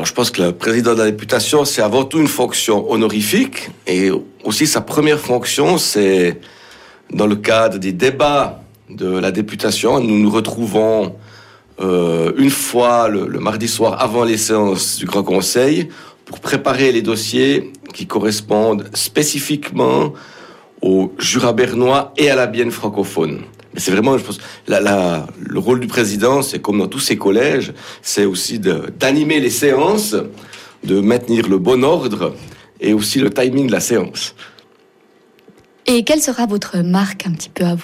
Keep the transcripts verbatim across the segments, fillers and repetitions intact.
Alors, je pense que le président de la députation, c'est avant tout une fonction honorifique. Et aussi, sa première fonction, c'est dans le cadre des débats de la députation. Nous nous retrouvons euh, une fois le, le mardi soir avant les séances du Grand Conseil pour préparer les dossiers qui correspondent spécifiquement au Jura bernois et à la Bienne francophone. Mais c'est vraiment, je pense, la, la, le rôle du président, c'est comme dans tous ces collèges, c'est aussi de, d'animer les séances, de maintenir le bon ordre et aussi le timing de la séance. Et quelle sera votre marque un petit peu à vous ?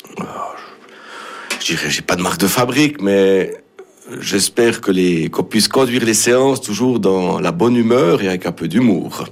Je dirais, j'ai pas de marque de fabrique, mais j'espère que les, qu'on puisse conduire les séances toujours dans la bonne humeur et avec un peu d'humour.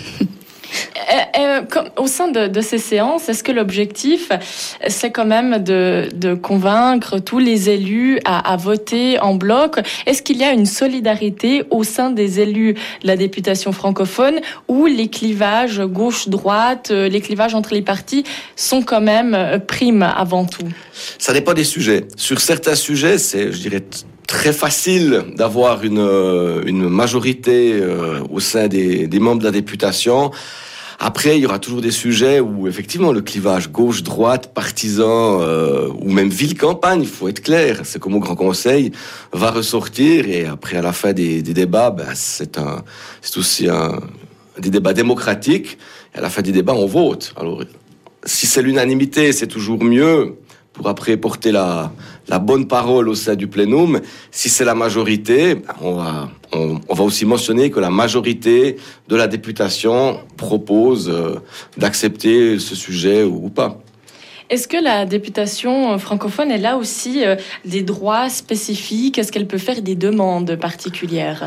Euh, euh, comme, au sein de, de ces séances, est-ce que l'objectif, c'est quand même de, de convaincre tous les élus à, à voter en bloc ? Est-ce qu'il y a une solidarité au sein des élus de la députation francophone où les clivages gauche-droite, les clivages entre les partis sont quand même primes avant tout ? Ça dépend des sujets. Sur certains sujets, c'est, je dirais, très facile d'avoir une, une majorité euh, au sein des, des membres de la députation. Après, il y aura toujours des sujets où, effectivement, le clivage gauche-droite, partisan, euh, ou même ville-campagne, il faut être clair, c'est comme au Grand Conseil, va ressortir, et après, à la fin des, des débats, ben, c'est un, c'est aussi un, des débats démocratiques, et à la fin des débats, on vote. Alors, si c'est l'unanimité, c'est toujours mieux, pour après porter la, la bonne parole au sein du plénum. Si c'est la majorité, on va, on, on va aussi mentionner que la majorité de la députation propose euh, d'accepter ce sujet ou, ou pas. Est-ce que la députation francophone, elle a aussi euh, des droits spécifiques ? Est-ce qu'elle peut faire des demandes particulières ?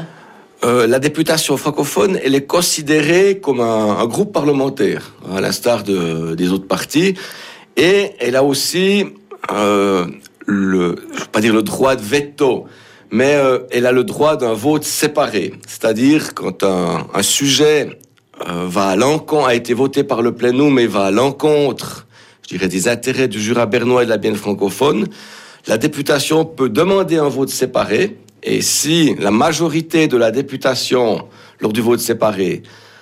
Euh, la députation francophone, elle est considérée comme un, un groupe parlementaire, à l'instar de, des autres partis. Et elle a aussi euh, le, je veux pas dire le droit de veto, mais euh, elle a le droit d'un vote séparé. C'est-à-dire quand un, un sujet euh, va à l'encontre, a été voté par le plénum, mais va à l'encontre, je dirais, des intérêts du Jura bernois et de la Bienne francophone, la députation peut demander un vote séparé. Et si la majorité de la députation, lors du vote séparé,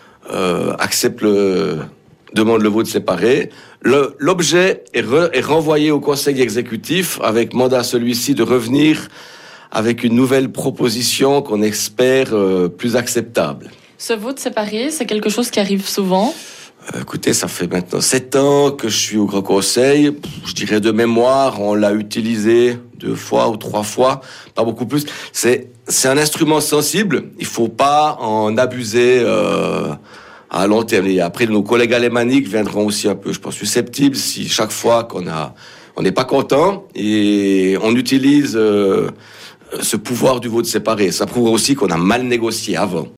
euh, accepte le demande le vote séparé, Le, l'objet est, re, est renvoyé au Conseil exécutif avec mandat à celui-ci de revenir avec une nouvelle proposition qu'on espère euh, plus acceptable. Ce vote séparé, c'est quelque chose qui arrive souvent ? euh, Écoutez, ça fait maintenant sept ans que je suis au Grand Conseil. Je dirais de mémoire, on l'a utilisé deux fois ou trois fois, pas beaucoup plus. C'est, c'est un instrument sensible, il faut pas en abuser euh, à long terme. Et après, nos collègues alémaniques viendront aussi un peu, je pense, susceptibles si chaque fois qu'on a, on n'est pas content et on utilise euh, ce pouvoir du vote séparé. Ça prouve aussi qu'on a mal négocié avant.